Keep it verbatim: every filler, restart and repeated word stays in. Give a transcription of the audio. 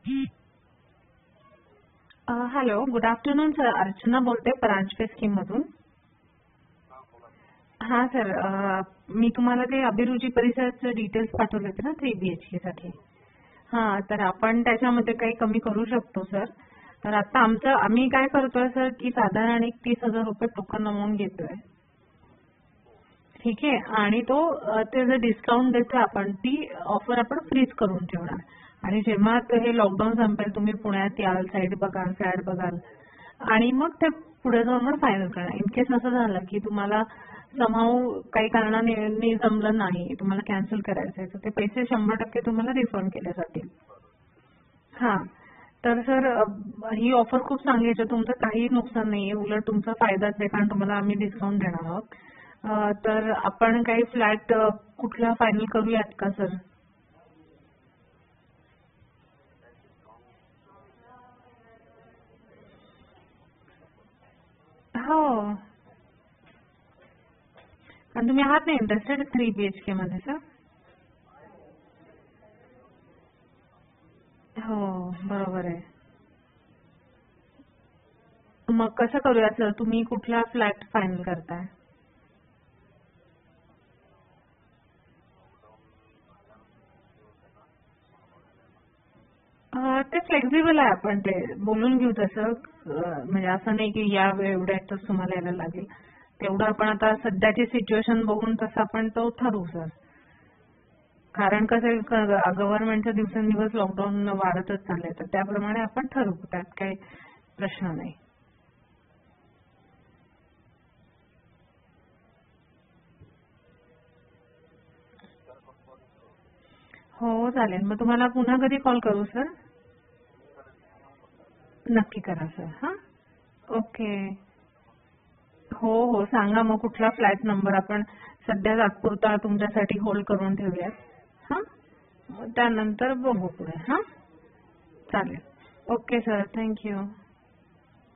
Hello, good afternoon sir. Archana बोलते Paranjape scheme मधून. हा सर, मी तुम्हाला ते अभिरुची परिसराचे डिटेल्स पाठवले होते ना थ्री बीएचके साठी. हा, तर आपण त्याच्यामध्ये काही कमी करू शकतो सर. तर आता आमचं आम्ही काय करतोय सर की साधारण एक तीस हजार रुपये टोकन अमाऊंट घेतोय. ठीक आहे, आणि तो ते जे डिस्काउंट देतोय आपण ती ऑफर आपण फ्रीज करून ठेवणार. आणि जेव्हा हे लॉकडाऊन संपेल तुम्ही पुण्यात याल, साईड बघाल, फ्लॅट बघाल आणि मग ते पुढे जाऊन मग फायनल करणार. इन केस असं झालं की तुम्हाला समहाऊ काही कारणाने जमलं नाही, तुम्हाला कॅन्सल करायचंय, तर ते पैसे शंभर टक्के तुम्हाला रिफंड केले जातील. हा, तर सर ही ऑफर खूप चांगली आहे. तुमचं काही नुकसान नाहीये, उलट तुमचा फायदाच आहे, कारण तुम्हाला आम्ही डिस्काउंट देणार आहोत. तर आपण काही फ्लॅट कुठला फायनल करूयात का सर? हो, आणि तुम्ही आहात ना इंटरेस्टेड थ्री बीएचके मध्ये सर? हो, बरोबर आहे. मग कसं करूया सर, तुम्ही कुठला फ्लॅट फायनल करताय? ते फ्लेक्झिबल आहे, आपण ते बोलून घेऊ तसं. म्हणजे असं नाही की या एवढ्यातच तुम्हाला यायला लागेल. तेवढं आपण आता सध्याची सिच्युएशन बघून तसं आपण तो ठरवू सर. कारण कसं गव्हर्नमेंटचं दिवसेंदिवस लॉकडाऊन वाढतच चाललंय, तर त्याप्रमाणे आपण ठरवू, त्यात काही प्रश्न नाही. हो चालेल. मग तुम्हाला पुन्हा कधी कॉल करू सर? नक्की करा सर. हा, ओके. हो हो, सांगा मग कुठला फ्लॅट नंबर आपण सध्या तात्पुरता तुमच्यासाठी होल्ड करून ठेवूयात. हा, त्यानंतर बघू पुढे. हा, चालेल. Okay sir, thank you.